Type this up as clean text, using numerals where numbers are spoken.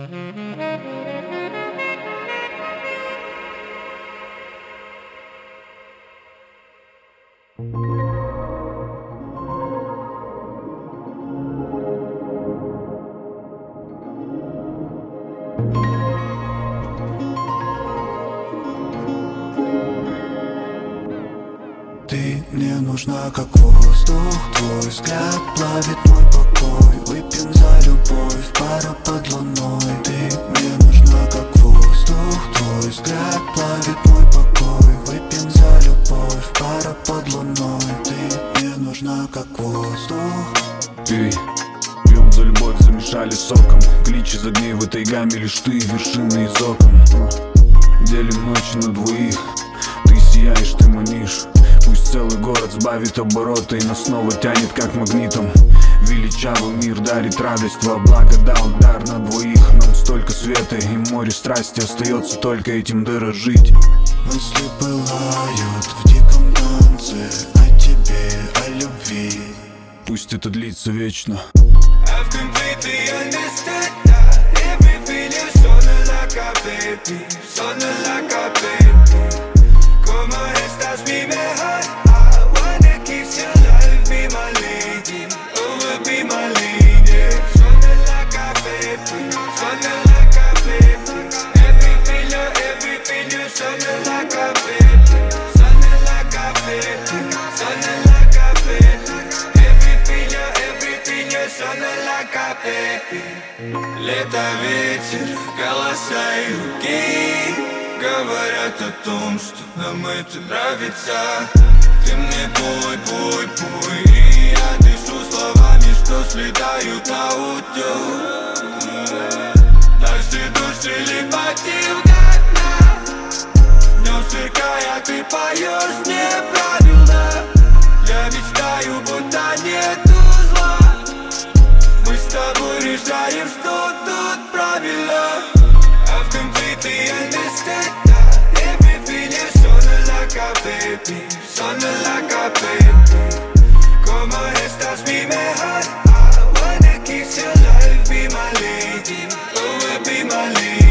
Ты мне нужна как воздух, твой взгляд плавит мой покой. Выпьем за любовь, пара под луной. Ты мне нужна как воздух, твой взгляд плавит мой покой. Выпьем за любовь, пара под луной. Ты мне нужна как воздух. Эй, пьем за любовь, замешали соком. Клич из огней в этой гамме, лишь ты, вершины из окон. Делим ночь на двоих, ты сияешь, ты манишь. Пусть целый город сбавит обороты и нас снова тянет как магнитом. Величавый мир дарит радость, во благо дал дар на двоих. Нам столько света и море страсти, остается только этим дорожить. Мысли пылают в диком танце о тебе, о любви. Пусть это длится вечно. I've completely understood that everything is sona like a baby, sona like a baby. Como estás, mi mejor? I wanna kiss your life, be my lady, oh, be my lady. Sona like a baby, sona like a baby. Everything you're sona like a baby, sona like a baby, sona like a baby. Everything you're sona like a baby. Лето, ветер, голоса и руки говорят о том, что нам это нравится. Ты мне пой, пой, пой, и я дышу словами, что слетают на утёк. Наши души лепотим до дна. Днём сверкая, ты поёшь мне правильно. Я мечтаю, будто нету зла. Мы с тобой решаем, что тут правильно. I've completely understood that everything is sona like a baby, sona like a baby. Como estás, mi mejor? I wanna kiss your life, be my lady, oh, be my lady.